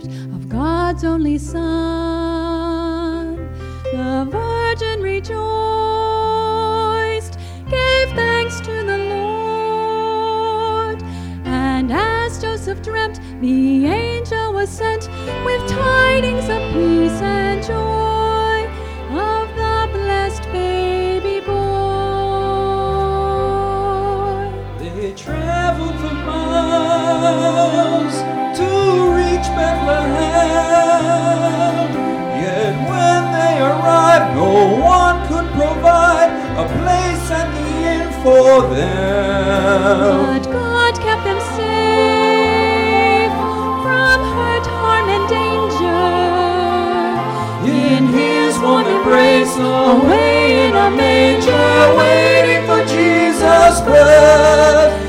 conceived of God's only Son. The Virgin rejoiced, gave thanks to the Lord, and as Joseph dreamt, the angel was sent with tidings of peace and joy of the blessed baby boy. They traveled for miles to reach Bethlehem, yet when they arrived, no one could provide a place at the inn for them. But God kept them safe from hurt, harm, and danger. In His warm embrace, away in a manger, waiting for Jesus' birth.